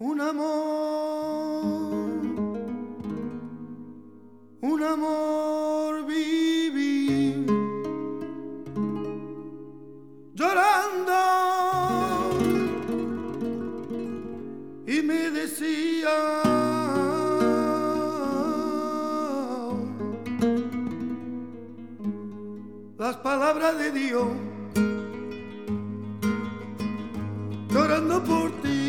un amor viví llorando y me decía las palabras de Dios llorando por ti.